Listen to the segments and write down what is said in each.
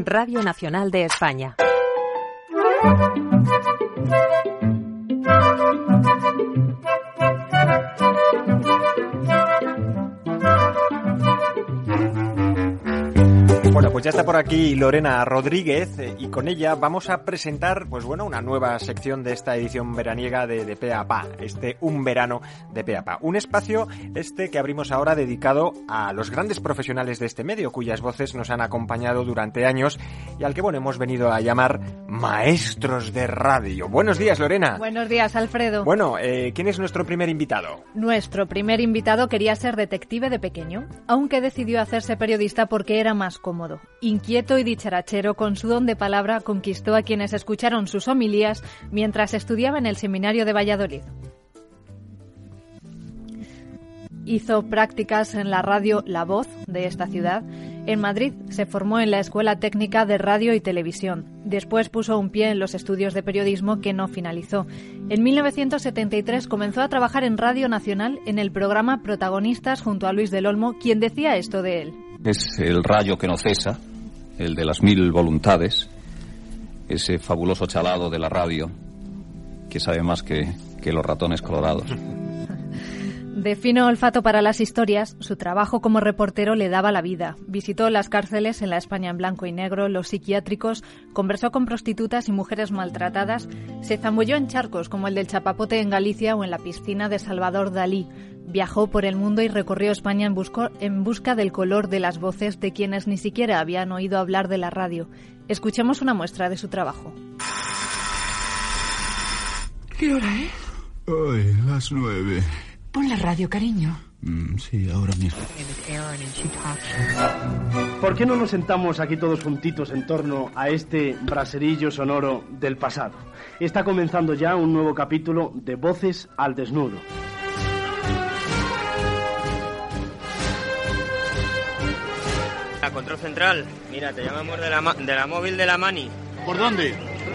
Radio Nacional de España. Bueno, pues ya está por aquí Lorena Rodríguez y con ella vamos a presentar, pues bueno, una nueva sección de esta edición veraniega de Pe a Pa, Un verano de Pe a Pa. Un espacio que abrimos ahora dedicado a los grandes profesionales de este medio, cuyas voces nos han acompañado durante años y al que, bueno, hemos venido a llamar maestros de radio. Buenos días, Lorena. Buenos días, Alfredo. Bueno, ¿quién es nuestro primer invitado? Nuestro primer invitado quería ser detective de pequeño, aunque decidió hacerse periodista porque era más cómodo. Inquieto y dicharachero, con su don de palabra conquistó a quienes escucharon sus homilías mientras estudiaba en el seminario de Valladolid. Hizo prácticas en la radio La Voz de esta ciudad. En Madrid se formó en la Escuela Técnica de Radio y Televisión. Después puso un pie en los estudios de periodismo que no finalizó. En 1973 comenzó a trabajar en Radio Nacional en el programa Protagonistas junto a Luis del Olmo, quien decía esto de él. Es el rayo que no cesa, el de las 1000 voluntades, ese fabuloso chalado de la radio que sabe más que los ratones colorados. De fino olfato para las historias, su trabajo como reportero le daba la vida. Visitó las cárceles en la España en blanco y negro, los psiquiátricos, conversó con prostitutas y mujeres maltratadas, se zambulló en charcos como el del Chapapote en Galicia o en la piscina de Salvador Dalí. Viajó por el mundo y recorrió España en busca del color de las voces de quienes ni siquiera habían oído hablar de la radio. Escuchemos una muestra de su trabajo. ¿Qué hora es? Ay, las 9. Pon la radio, cariño. Sí, ahora mismo. ¿Por qué no nos sentamos aquí todos juntitos en torno a este braserillo sonoro del pasado? Está comenzando ya un nuevo capítulo de Voces al Desnudo. La control central, mira, te llamamos de la móvil de la Mani. ¿Por dónde?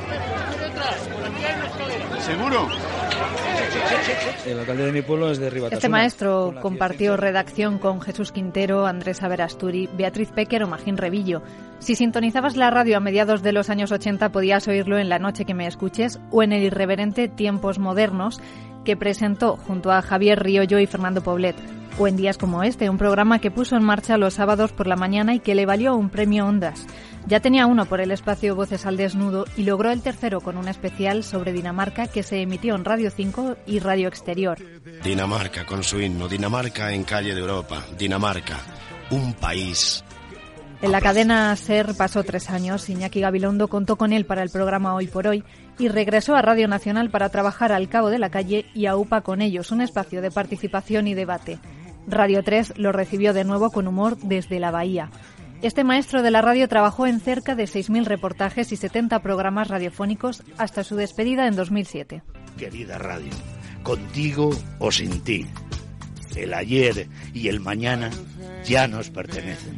¿Seguro? El alcalde de mi pueblo es de Ribatasuna. Este maestro compartió redacción con Jesús Quintero, Andrés Averasturi, Beatriz Péquer o Magín Revillo. Si sintonizabas la radio a mediados de los años 80 podías oírlo en La noche que me escuches o en el irreverente Tiempos modernos que presentó junto a Javier Riollo y Fernando Poblet. O en días como este, un programa que puso en marcha los sábados por la mañana y que le valió un premio Ondas. Ya tenía uno por el espacio Voces al Desnudo y logró el tercero con un especial sobre Dinamarca que se emitió en Radio 5 y Radio Exterior. Dinamarca con su himno, Dinamarca en calle de Europa, Dinamarca, un país. En la cadena SER pasó 3 años. Iñaki Gabilondo contó con él para el programa Hoy por Hoy y regresó a Radio Nacional para trabajar al cabo de la calle y a UPA con ellos, un espacio de participación y debate. Radio 3 lo recibió de nuevo con humor desde la Bahía. Este maestro de la radio trabajó en cerca de 6.000 reportajes y 70 programas radiofónicos hasta su despedida en 2007. Querida radio, contigo o sin ti, el ayer y el mañana ya nos pertenecen.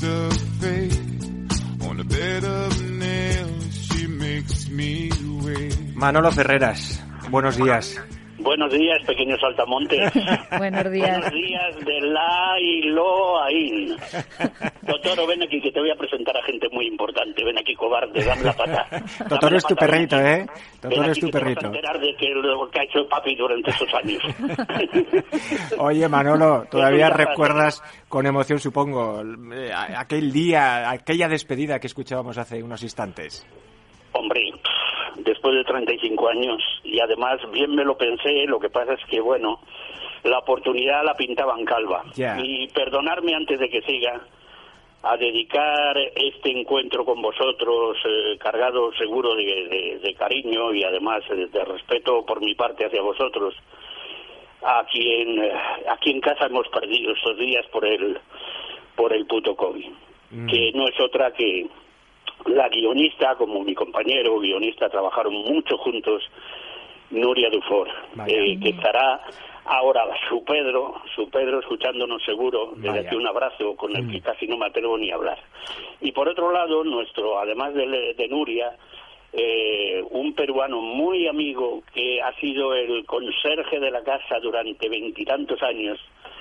Manolo Ferreras, buenos días. Buenos días, pequeños saltamontes. Buenos días. Buenos días de la y lo aín. Totoro, ven aquí que te voy a presentar a gente muy importante. Ven aquí, cobarde, dame la pata. Totoro es tu perrito, ¿eh? Totoro es tu perrito. Te vas a enterar de lo que ha hecho papi durante esos años. Oye, Manolo, ¿todavía recuerdas con emoción, supongo, aquel día, aquella despedida que escuchábamos hace unos instantes? Hombre, después de 35 años, y además bien me lo pensé, lo que pasa es que, bueno, la oportunidad la pintaban calva. Yeah. Y perdonarme antes de que siga, a dedicar este encuentro con vosotros, cargado seguro de cariño y además de respeto por mi parte hacia vosotros, aquí en casa hemos perdido estos días por el puto COVID, que no es otra que la guionista, como mi compañero guionista, trabajaron mucho juntos, Nuria Dufour, que estará ahora su Pedro escuchándonos seguro, desde aquí un abrazo con el que casi no me atrevo ni a hablar. Y por otro lado, además de Nuria, un peruano muy amigo que ha sido el conserje de la casa durante 20 y tantos años,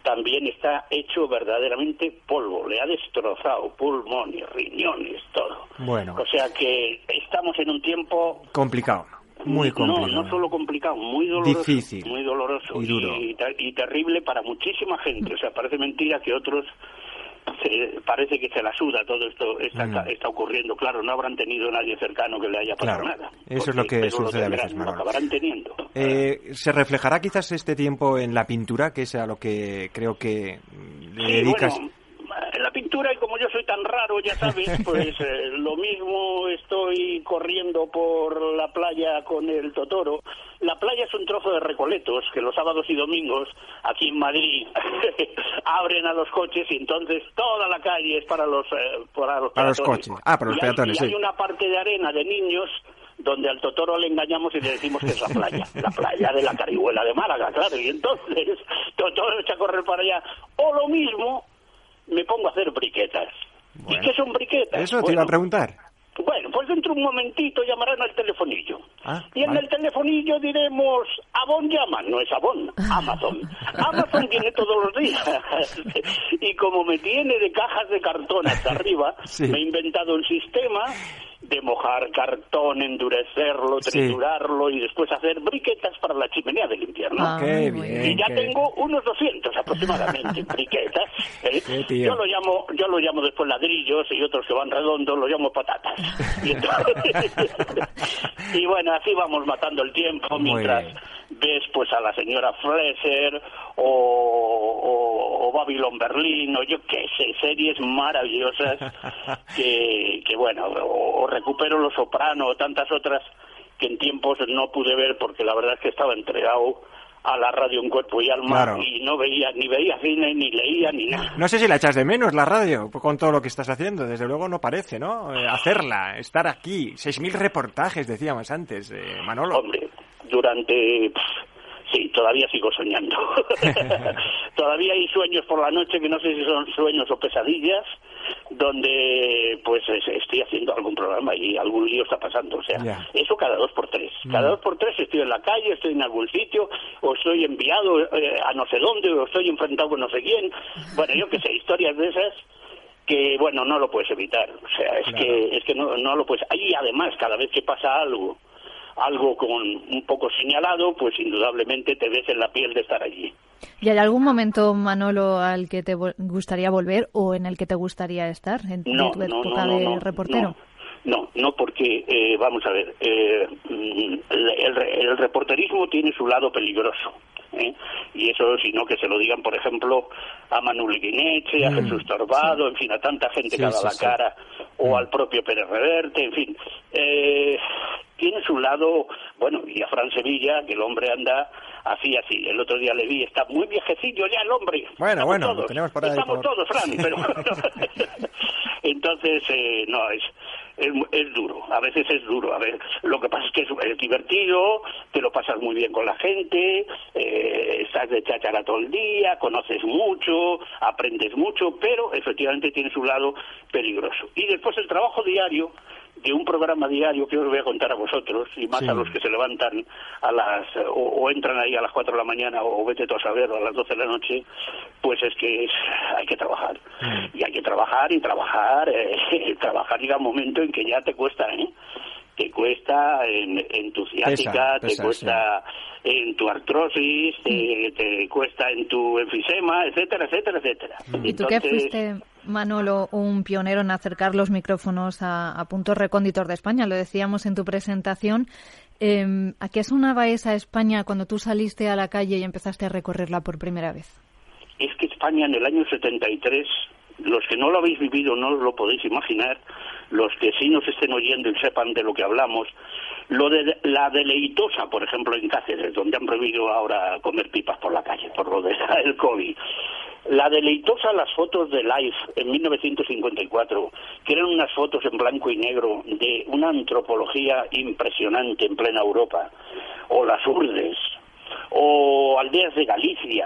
también está hecho verdaderamente polvo. Le ha destrozado pulmones, riñones, todo. Bueno. O sea que estamos en un tiempo... complicado. Muy complicado. No solo complicado, muy doloroso. Difícil. Muy doloroso. Y duro. Y terrible para muchísima gente. O sea, parece mentira que otros... parece que se la suda todo esto está ocurriendo. Claro, no habrán tenido nadie cercano que le haya pasado nada. Eso es lo que sucede a veces, Manolo. Lo acabarán teniendo. ¿Se reflejará quizás este tiempo en la pintura, que es a lo que creo que le dedicas? Bueno, en la pintura, y como yo soy tan raro, ya sabes, pues lo mismo estoy corriendo por la playa con el Totoro. La playa es un trozo de Recoletos que los sábados y domingos aquí en Madrid abren a los coches, y entonces toda la calle es para los coches. Para los peatones, sí. Hay una parte de arena de niños donde al Totoro le engañamos y le decimos que es la playa de la Carihuela de Málaga, claro, y entonces Totoro echa a correr para allá. O lo mismo, me pongo a hacer briquetas. Bueno, ¿y qué son briquetas? Eso te iba a preguntar. Bueno, pues dentro de un momentito llamarán al telefonillo. Y en el telefonillo diremos, Avon llama, no es Avon, Amazon. Amazon viene todos los días. Y como me tiene de cajas de cartón hasta arriba, me he inventado un sistema de mojar cartón, endurecerlo, triturarlo y después hacer briquetas para la chimenea del invierno. Qué bien, y ya tengo unos 200 aproximadamente briquetas. Yo lo llamo después ladrillos, y otros que van redondos los llamo patatas. Y, entonces, y bueno, así vamos matando el tiempo mientras ves pues a la señora Fleischer o Babylon Berlin, o yo qué sé, series maravillosas que bueno, o recupero Los Soprano o tantas otras que en tiempos no pude ver porque la verdad es que estaba entregado a la radio en cuerpo y alma, y no veía, ni veía cine, ni leía, ni nada. No sé si la echas de menos, la radio, con todo lo que estás haciendo. Desde luego no parece, ¿no? Hacerla, estar aquí. 6.000 reportajes, decíamos antes, Manolo. Hombre, durante... Sí, todavía sigo soñando. Todavía hay sueños por la noche que no sé si son sueños o pesadillas, donde pues estoy haciendo algún programa y algún lío está pasando. O sea, eso cada 2 por 3. Cada 2 por 3 estoy en la calle, estoy en algún sitio, o estoy enviado a no sé dónde, o estoy enfrentado con no sé quién. Bueno, yo qué sé, historias de esas que, bueno, no lo puedes evitar. O sea, es que no lo puedes... Y además, cada vez que pasa algo con un poco señalado, pues indudablemente te ves en la piel de estar allí. ¿Y hay algún momento, Manolo, al que te gustaría volver o en el que te gustaría estar en tu época de reportero? No, porque, vamos a ver, el reporterismo tiene su lado peligroso. Y eso, sino que se lo digan, por ejemplo, a Manuel Guineche, a Jesús Torbado, en fin, a tanta gente que ha dado la cara, o al propio Pérez Reverte, en fin. Tiene su lado, bueno, y a Fran Sevilla, que el hombre anda así. El otro día le vi, está muy viejecillo ya el hombre. Bueno, lo tenemos por ahí. Estamos todos, Fran, pero... Entonces, no, es duro, a veces es duro. A ver, lo que pasa es que es divertido, te lo pasas muy bien con la gente, estás de cháchara todo el día, conoces mucho, aprendes mucho, pero efectivamente tiene su lado peligroso. Y después el trabajo diario, de un programa diario que os voy a contar a vosotros, y más a los que se levantan a las o entran ahí a las 4 de la mañana, o vete tú a saber, a las 12 de la noche, pues es que hay que trabajar. Y hay que trabajar y trabajar. Trabajar llega un momento en que ya te cuesta, te cuesta en tu ciática, te cuesta en tu artrosis, te cuesta en tu enfisema, etcétera, etcétera, etcétera. ¿Y tú que fuiste, Manolo, un pionero en acercar los micrófonos a puntos recónditos de España? Lo decíamos en tu presentación. ¿A qué sonaba esa España cuando tú saliste a la calle y empezaste a recorrerla por primera vez? Es que España en el año 73, los que no lo habéis vivido no os lo podéis imaginar, los que sí nos estén oyendo y sepan de lo que hablamos, lo de la Deleitosa, por ejemplo, en Cáceres, donde han prohibido ahora comer pipas por la calle, por lo del COVID. La Deleitosa, las fotos de Life en 1954, que eran unas fotos en blanco y negro de una antropología impresionante en plena Europa, o las Urdes, o Aldeas de Galicia,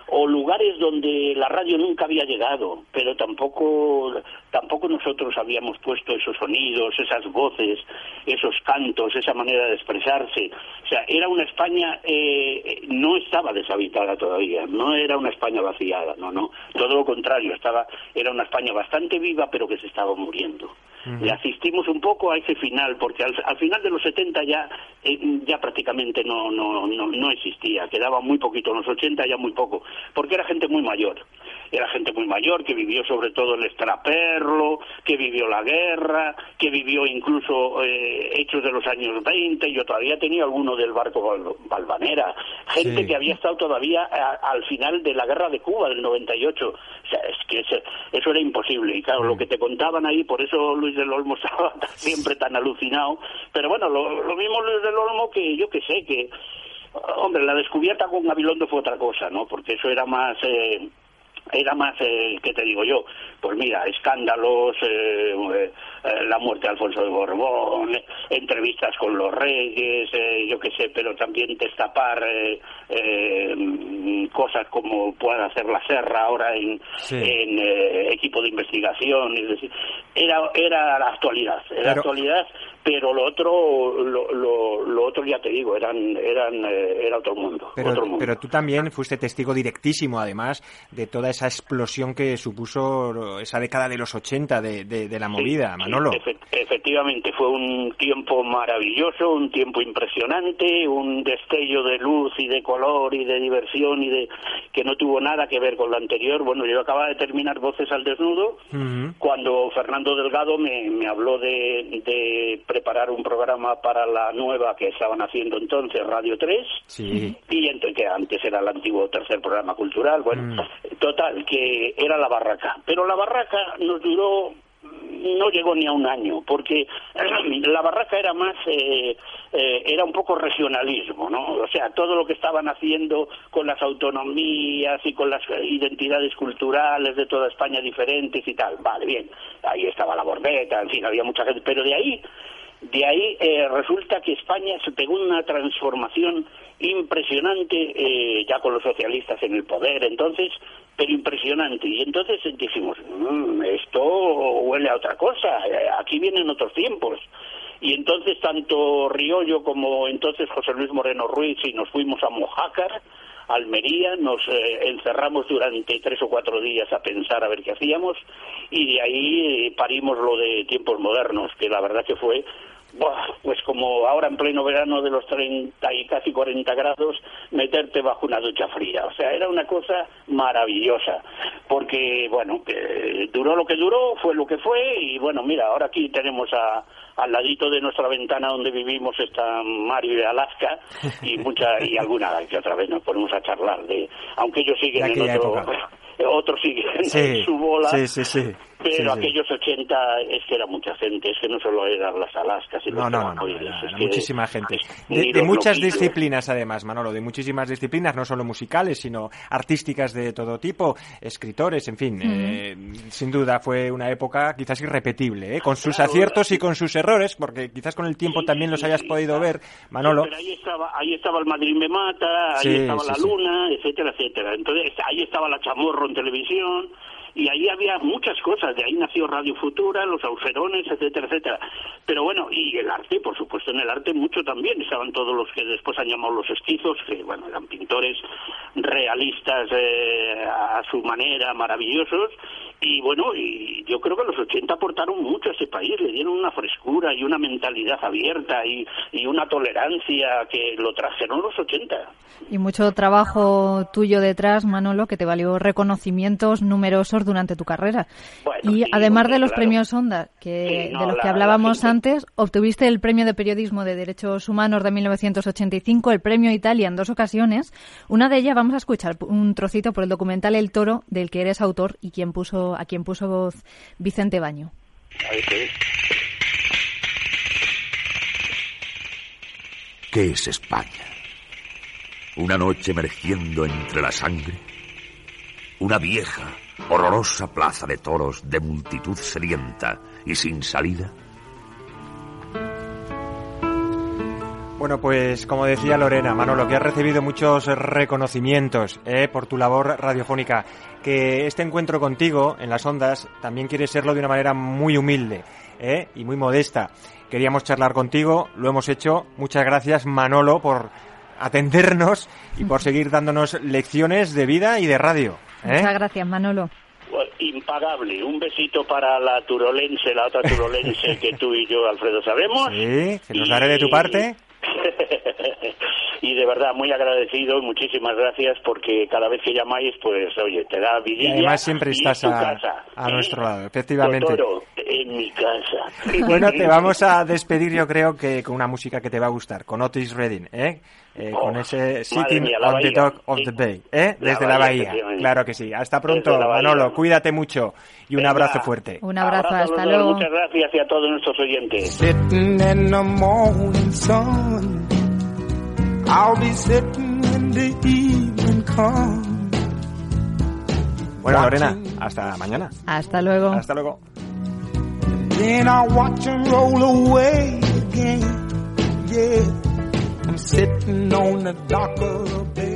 o lugares donde la radio nunca había llegado, pero tampoco nosotros habíamos puesto esos sonidos, esas voces, esos cantos, esa manera de expresarse. O sea, era una España, no estaba deshabitada todavía, no era una España vaciada, no, todo lo contrario, era una España bastante viva, pero que se estaba muriendo. Le asistimos un poco a ese final, porque al final de los 70 ya prácticamente no existía, quedaba muy poquito, en los 80 ya muy poco, porque era gente muy mayor. Era gente muy mayor que vivió sobre todo el extraperlo, que vivió la guerra, que vivió incluso hechos de los años 20. Yo todavía tenía alguno del barco Valvanera, gente que había estado todavía al final de la guerra de Cuba del 98. O sea, es que eso era imposible. Y claro, lo que te contaban ahí, por eso Luis del Olmo estaba siempre tan alucinado. Pero bueno, lo mismo Luis del Olmo que yo que sé, que... Hombre, la descubierta con Gabilondo fue otra cosa, ¿no? Porque eso era más... ¿qué te digo yo? Pues mira, escándalos, la muerte de Alfonso de Borbón, entrevistas con los reyes, yo qué sé, pero también destapar cosas como pueda hacer la Serra ahora en equipo de investigación. Es decir, era la actualidad, pero lo otro ya te digo, era otro mundo. Pero tú también fuiste testigo directísimo, además, de toda esa explosión que supuso esa década de los 80 de la movida, Manolo. Efectivamente, fue un tiempo maravilloso, un tiempo impresionante, un destello de luz y de color y de diversión que no tuvo nada que ver con lo anterior. Bueno, yo acababa de terminar Voces al Desnudo, cuando Fernando Delgado me habló de preparar un programa para la nueva que estaban haciendo entonces, Radio 3, y entonces, que antes era el antiguo tercer programa cultural. Bueno, total, que era La Barraca, pero La Barraca no llegó ni a un año, porque La Barraca era más, era un poco regionalismo, ¿no? O sea, todo lo que estaban haciendo con las autonomías y con las identidades culturales de toda España diferentes y tal. Vale, bien, ahí estaba la Bordeta, en fin, había mucha gente, pero de ahí resulta que España se pegó una transformación impresionante, ya con los socialistas en el poder entonces, pero impresionante. Y entonces dijimos, esto huele a otra cosa, aquí vienen otros tiempos. Y entonces tanto Riollo como entonces José Luis Moreno Ruiz y nos fuimos a Mojácar, Almería, nos encerramos durante 3 o 4 días a pensar a ver qué hacíamos, y de ahí parimos lo de Tiempos Modernos, que la verdad que fue, pues como ahora en pleno verano de los 30 y casi 40 grados, meterte bajo una ducha fría. O sea, era una cosa maravillosa, porque, bueno, que duró lo que duró, fue lo que fue, y bueno, mira, ahora aquí tenemos al ladito de nuestra ventana donde vivimos está Mario de Alaska, y alguna que otra vez nos ponemos a charlar, aunque ellos siguen en otros siguen en su bola, pero aquellos 80 es que era mucha gente, es que no solo eran las Alaskas y muchísima gente, de muchas disciplinas además, Manolo, de muchísimas disciplinas, no solo musicales, sino artísticas de todo tipo, escritores, en fin, sin duda fue una época quizás irrepetible, con sus aciertos y con sus errores, porque quizás con el tiempo también los hayas podido ver, Manolo. Pero ahí estaba el Madrid me mata, ahí estaba la Luna, etcétera, etcétera. Entonces ahí estaba la Chamorro en televisión, y ahí había muchas cosas, de ahí nació Radio Futura, los Auserones, etcétera, etcétera. Pero bueno, y el arte, por supuesto, en el arte mucho también, estaban todos los que después han llamado los esquizos, que bueno, eran pintores realistas a su manera, maravillosos, y bueno, y yo creo que los 80 aportaron mucho a ese país, le dieron una frescura y una mentalidad abierta y una tolerancia que lo trajeron los 80. Y mucho trabajo tuyo detrás, Manolo, que te valió reconocimientos numerosos durante tu carrera. Bueno, y además de los premios Ondas, de los que hablábamos antes, obtuviste el Premio de Periodismo de Derechos Humanos de 1985, el Premio Italia en 2 ocasiones. Una de ellas vamos a escuchar un trocito por el documental El Toro, del que eres autor y a quien puso voz Vicente Baño. ¿Qué es España? ¿Una noche emergiendo entre la sangre? ¿Una vieja, horrorosa plaza de toros de multitud sedienta y sin salida? Bueno, pues como decía Lorena, Manolo, que has recibido muchos reconocimientos por tu labor radiofónica, que este encuentro contigo en las ondas también quiere serlo de una manera muy humilde y muy modesta. Queríamos charlar contigo, lo hemos hecho. Muchas gracias, Manolo, por atendernos y por seguir dándonos lecciones de vida y de radio. Muchas gracias, Manolo. Bueno, impagable. Un besito para la turolense, la otra turolense que tú y yo, Alfredo, sabemos. Sí, que nos daré de tu parte. Y de verdad muy agradecido y muchísimas gracias, porque cada vez que llamáis, pues oye, te da vidilla. Y además siempre estás a nuestro lado, efectivamente. Totoro, en mi casa. Bueno, te vamos a despedir, yo creo que con una música que te va a gustar, con Otis Redding, con ese Sitting mía, on the Dock of the Bay, desde la bahía. Claro que sí. Hasta pronto, Manolo, cuídate mucho y un abrazo fuerte. Un abrazo, hasta luego. Muchas gracias y a todos nuestros oyentes. Sitting in the morning sun, I'll be sitting when the evening comes. Bueno, Lorena, hasta mañana. Hasta luego. Hasta luego. Then I'll watch them roll away again. Yeah, I'm sitting on the dock of the bay.